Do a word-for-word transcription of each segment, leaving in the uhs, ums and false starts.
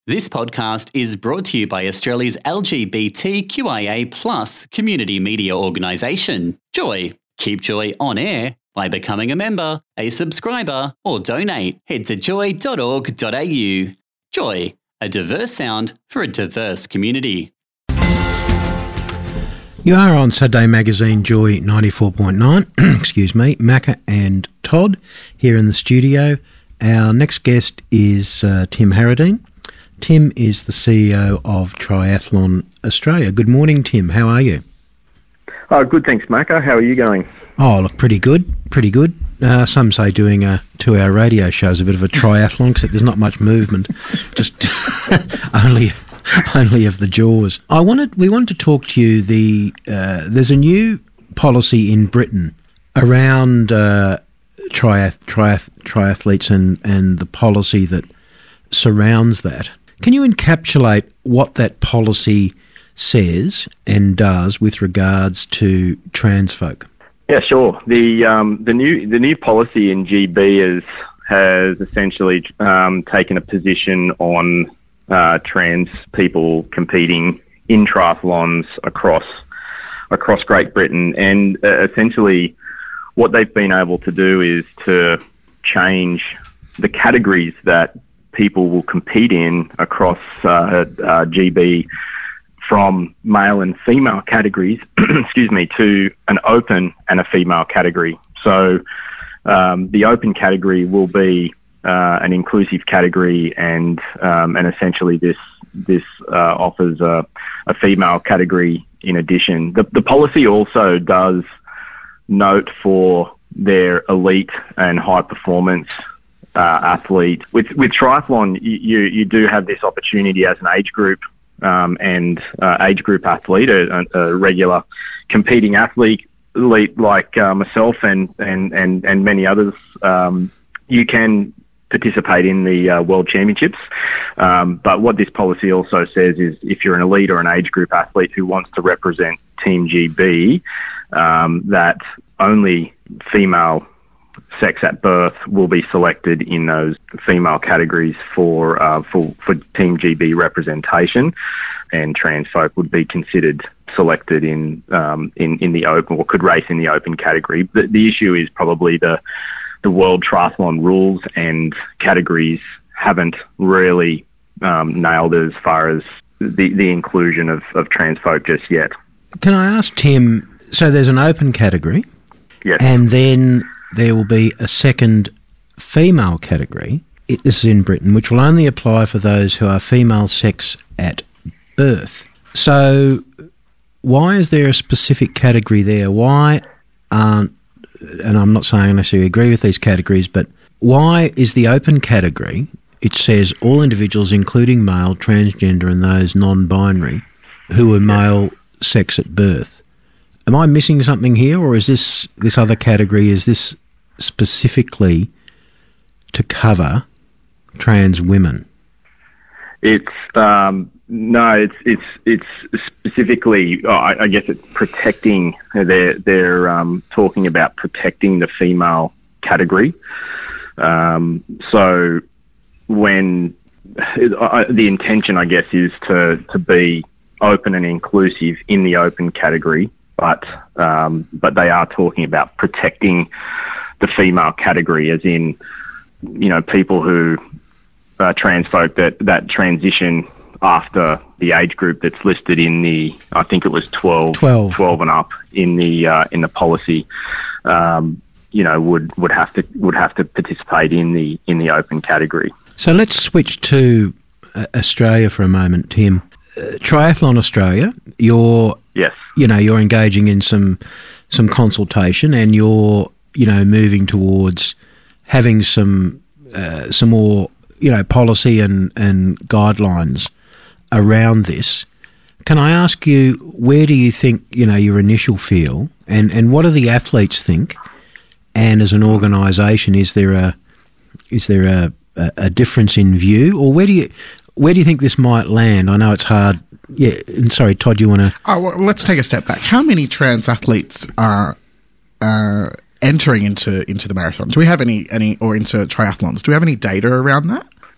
This podcast is brought to you by Australia's L G B T Q I A plus community media organisation, Joy. Keep Joy on air by becoming a member, a subscriber, or donate. Head to joy dot org dot a u. Joy, a diverse sound for a diverse community. You are on Saturday Magazine Joy ninety-four point nine, excuse me, Macca and Todd here in the studio. Our next guest is uh, Tim Harradine. Tim is the C E O of Triathlon Australia. Good morning, Tim. How are you? Oh, good, thanks, Macca. How are you going? Oh, look, pretty good, pretty good. Uh, some say doing a two-hour radio show is a bit of a triathlon, except there's not much movement, just only only of the jaws. I wanted, we wanted to talk to you. The uh, there's a new policy in Britain around uh, triath, triath, triathletes and, and the policy that surrounds that. Can you encapsulate what that policy says and does with regards to trans folk? Yeah, sure. The um, the new the new policy in G B is, has essentially um, taken a position on uh, trans people competing in triathlons across across Great Britain, and uh, essentially what they've been able to do is to change the categories that people will compete in across uh, uh, G B from male and female categories, excuse me, to an open and a female category. So um, the open category will be uh, an inclusive category, and um, and essentially this this uh, offers a, a female category in addition. The, the policy also does note for their elite and high performance Uh, athlete. With with triathlon, you you do have this opportunity as an age group um, and uh, age group athlete, a, a regular competing athlete like uh, myself and, and, and, and many others. Um, you can participate in the uh, World Championships, um, but what this policy also says is if you're an elite or an age group athlete who wants to represent Team G B, um, that only female sex at birth will be selected in those female categories for uh, for for Team G B representation, and trans folk would be considered selected in um, in in the open, or could race in the open category. The, the issue is probably the the World Triathlon rules and categories haven't really um, nailed as far as the the inclusion of, of trans folk just yet. Can I ask Tim? So there's an open category, yes, and then there will be a second female category, it, this is in Britain, which will only apply for those who are female sex at birth. So why is there a specific category there? Why aren't, and I'm not saying I necessarily agree with these categories, but why is the open category, it says all individuals including male, transgender and those non-binary who are male sex at birth? Am I missing something here, or is this this other category, is this specifically to cover trans women? It's um, no, it's it's it's specifically. Oh, I, I guess it's protecting. They're they're um, talking about protecting the female category. Um, so when uh, the intention, I guess, is to to be open and inclusive in the open category. But um, but they are talking about protecting the female category, as in, you know, people who are trans folk that, that transition after the age group that's listed in the, I think it was twelve, twelve. twelve and up in the uh, in the policy. Um, you know, would, would have to would have to participate in the in the open category. So let's switch to uh, Australia for a moment, Tim. Uh, Triathlon Australia, you're yes, you know, you're engaging in some some consultation, and you're, you know, moving towards having some uh, some more, you know, policy and, and guidelines around this. Can I ask you, where do you think, you know, your initial feel, and, and what do the athletes think? And as an organisation, is there a is there a, a, a difference in view, or where do you where do you think this might land? I know it's hard. Yeah, and sorry, Todd, you want to? Oh, well, let's take a step back. How many trans athletes are uh, entering into into the marathon? Do we have any any or into triathlons? Do we have any data around that?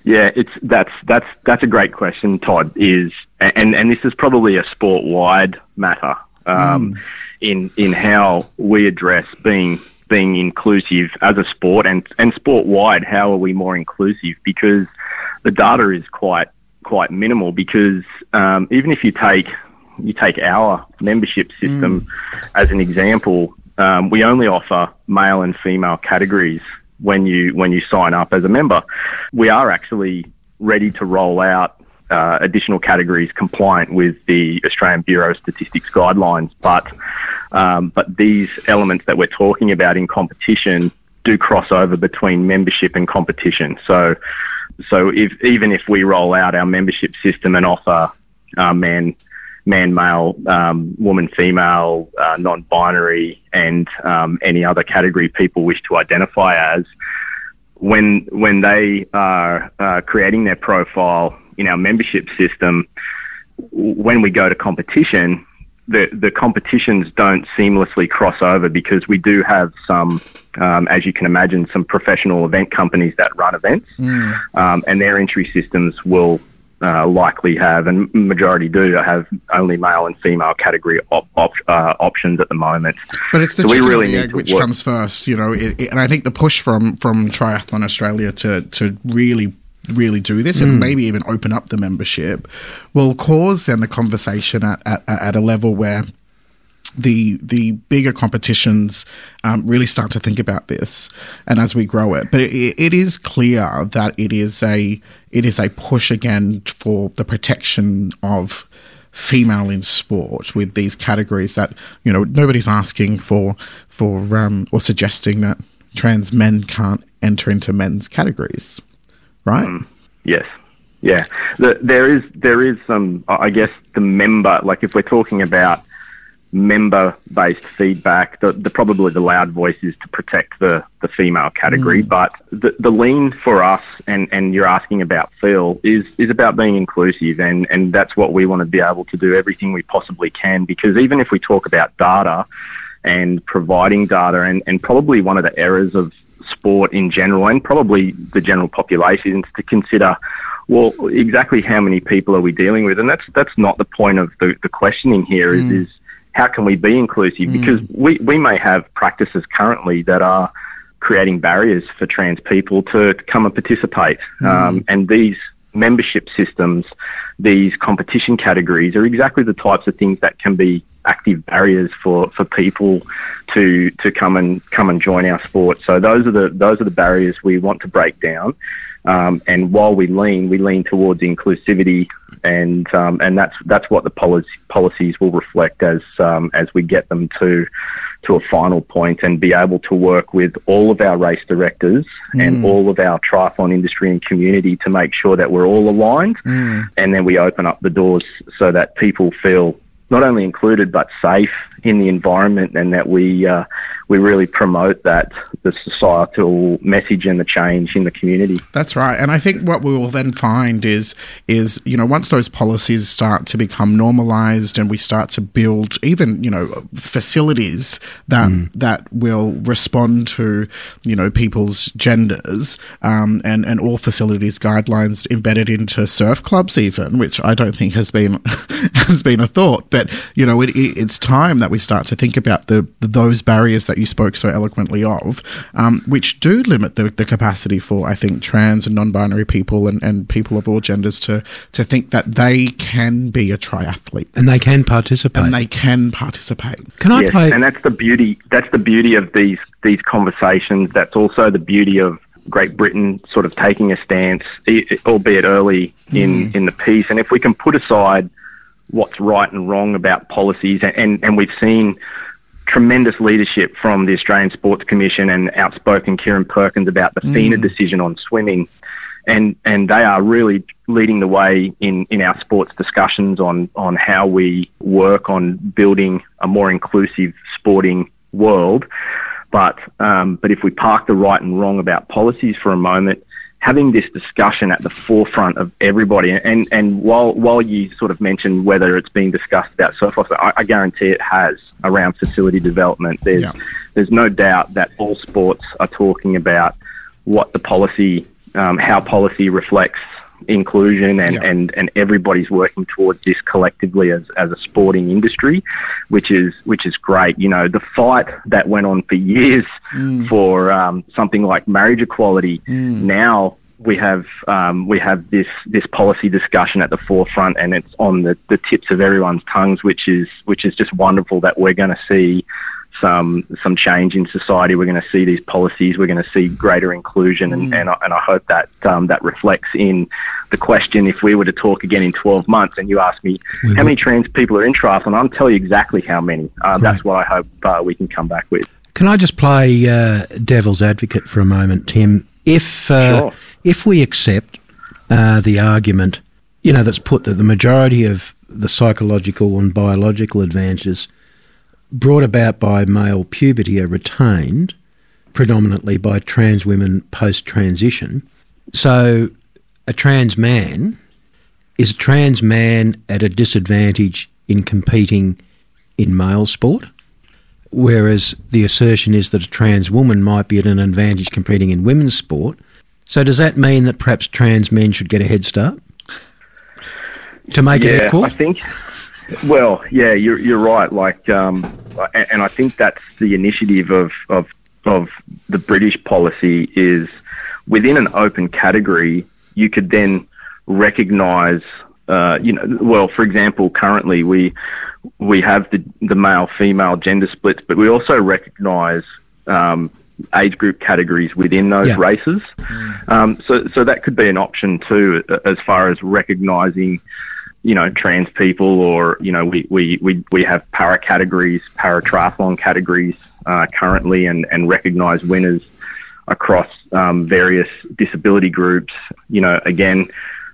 Yeah, it's that's that's that's a great question, Todd. Is and and this is probably a sport-wide matter um, mm. in in how we address being being inclusive as a sport and and sport-wide. How are we more inclusive? Because the data is quite quite minimal. Because um, even if you take you take our membership system mm. as an example, um, we only offer male and female categories. When you when you sign up as a member, we are actually ready to roll out uh, additional categories compliant with the Australian Bureau of Statistics guidelines. But um, but these elements that we're talking about in competition do cross over between membership and competition. So so if even if we roll out our membership system and offer uh, man. man, male, um, woman, female, uh, non-binary, and um, any other category people wish to identify as, when when they are uh, creating their profile in our membership system, when we go to competition, the, the competitions don't seamlessly cross over, because we do have some, um, as you can imagine, some professional event companies that run events, mm. um, and their entry systems will Uh, likely have, and majority do, have only male and female category op- op- uh, options at the moment. But it's the so chicken really or the egg which work. comes first, you know. It, it, and I think the push from from Triathlon Australia to to really really do this mm. and maybe even open up the membership will cause then the conversation at at, at a level where the the bigger competitions um, really start to think about this, and as we grow it. But it, it is clear that it is a it is a push again for the protection of female in sport with these categories that, you know, nobody's asking for for um, or suggesting that trans men can't enter into men's categories, right? Mm, yes. Yeah. The, there is there is some, I guess, the member, like if we're talking about member-based feedback, the, the probably the loud voice is to protect the, the female category, mm. but the, the lean for us, and, and you're asking about Phil, is is about being inclusive, and, and that's what we want to be able to do everything we possibly can, because even if we talk about data and providing data, and, and probably one of the errors of sport in general, and probably the general population, is to consider, well, exactly how many people are we dealing with? And that's that's not the point of the, the questioning here, mm. is, is how can we be inclusive? Mm. Because we, we may have practices currently that are creating barriers for trans people to, to come and participate. Mm. Um, and these membership systems, these competition categories, are exactly the types of things that can be active barriers for, for people to to come and come and join our sport. So those are the those are the barriers we want to break down. Um, and while we lean, we lean towards inclusivity, and um, and that's that's what the policy, policies will reflect as um, as we get them to to a final point, and be able to work with all of our race directors mm. and all of our triathlon industry and community to make sure that we're all aligned, mm. and then we open up the doors so that people feel not only included but safe in the environment, and that we uh, we really promote that the societal message and the change in the community. That's right. And I think what we will then find is, is you know, once those policies start to become normalised and we start to build even, you know, facilities that mm. that will respond to, you know, people's genders, um, and, and all facilities guidelines embedded into surf clubs even, which I don't think has been has been a thought. But, you know, it, it, it's time that we start to think about the, the those barriers that you spoke so eloquently of, um, which do limit the, the capacity for, I think, trans and non-binary people and, and people of all genders to, to think that they can be a triathlete. And they can participate. And they can participate. Can I yes, play? And that's the beauty, that's the beauty of these, these conversations. That's also the beauty of Great Britain sort of taking a stance, albeit early in, mm. in the piece. And if we can put aside what's right and wrong about policies, and, and we've seen tremendous leadership from the Australian Sports Commission and outspoken Kieran Perkins about the mm. FINA decision on swimming, and and they are really leading the way in, in our sports discussions on, on how we work on building a more inclusive sporting world. But um, but if we park the right and wrong about policies for a moment, having this discussion at the forefront of everybody, and, and while while you sort of mentioned whether it's being discussed about surf officer, I, I guarantee it has around facility development. There's yeah. there's no doubt that all sports are talking about what the policy um, how policy reflects inclusion and, yeah. and, and everybody's working towards this collectively as, as a sporting industry, which is which is great. You know, the fight that went on for years mm. for um, something like marriage equality, mm. now we have um, we have this this policy discussion at the forefront, and it's on the, the tips of everyone's tongues, which is which is just wonderful that we're going to see some some change in society. We're going to see these policies. We're going to see greater inclusion, and, mm. and, I, and I hope that um, that reflects in the question. If we were to talk again in twelve months and you ask me we how would. many trans people are in triathlon, I'll tell you exactly how many. Um, that's what I hope uh, we can come back with. Can I just play uh, devil's advocate for a moment, Tim? If uh, sure. if we accept uh, the argument, you know, that's put that the majority of the psychological and biological advantages brought about by male puberty are retained predominantly by trans women post-transition. So a trans man, is a trans man at a disadvantage in competing in male sport? Whereas the assertion is that a trans woman might be at an advantage competing in women's sport. So does that mean that perhaps trans men should get a head start to make yeah, it equal? I think, well, yeah, you're you're right. Like, um, and, and I think that's the initiative of, of of the British policy is within an open category, you could then recognise, uh, you know, well, for example, currently we. We have the, the male-female gender splits, but we also recognise um, age group categories within those yeah. races. Mm. Um, so, so that could be an option too, as far as recognising, you know, trans people, or you know, we we we, we have para categories, para triathlon categories uh, currently, and and recognise winners across um, various disability groups. You know, again,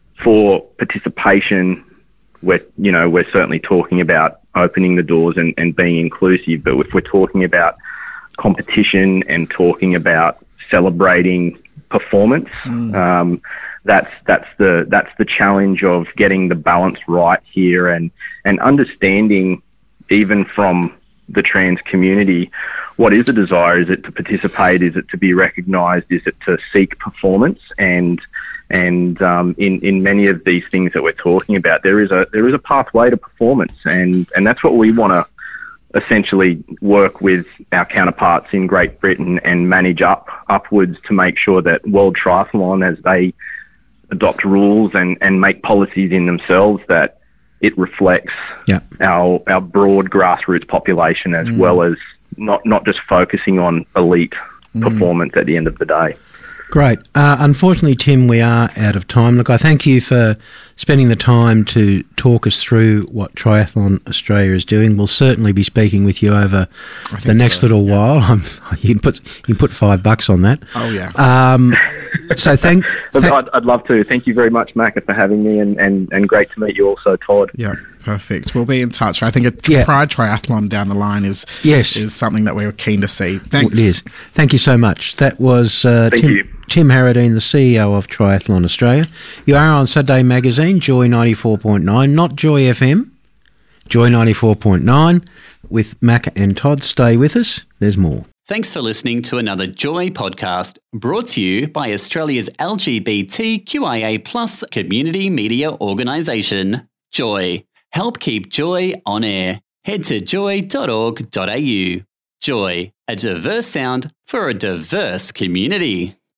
for participation, we're, you know, we're certainly talking about opening the doors and, and being inclusive, but if we're talking about competition and talking about celebrating performance, mm. um, that's that's the that's the challenge of getting the balance right here, and and understanding even from the trans community, what is the desire? Is it to participate? Is it to be recognised? Is it to seek performance? And And um, in in many of these things that we're talking about, there is a there is a pathway to performance, and, and that's what we want to essentially work with our counterparts in Great Britain and manage up upwards to make sure that World Triathlon, as they adopt rules and, and make policies in themselves, that it reflects yeah. our our broad grassroots population, as mm. well as not not just focusing on elite mm. performance at the end of the day. Great. Uh, unfortunately, Tim, we are out of time. Look, I thank you for spending the time to talk us through what Triathlon Australia is doing. We'll certainly be speaking with you over the next so, little yeah. while. Um, you can put you can put five bucks on that. Oh yeah. Um, so thank. th- I'd, I'd love to. Thank you very much, Macca, for having me, and, and, and great to meet you also, Todd. Yeah, perfect. We'll be in touch. I think a yeah. Pride Triathlon down the line is yes. is something that we're keen to see. Thanks. It is. Thank you so much. That was uh, Thank Tim. You. Tim Harradine, the C E O of Triathlon Australia. You are on Saturday Magazine, Joy ninety-four point nine, not Joy F M, Joy ninety-four point nine, with Macca and Todd. Stay with us, there's more. Thanks for listening to another Joy podcast, brought to you by Australia's L G B T Q I A plus community media organisation, Joy. Help keep Joy on air. Head to joy dot org dot a u. Joy, a diverse sound for a diverse community.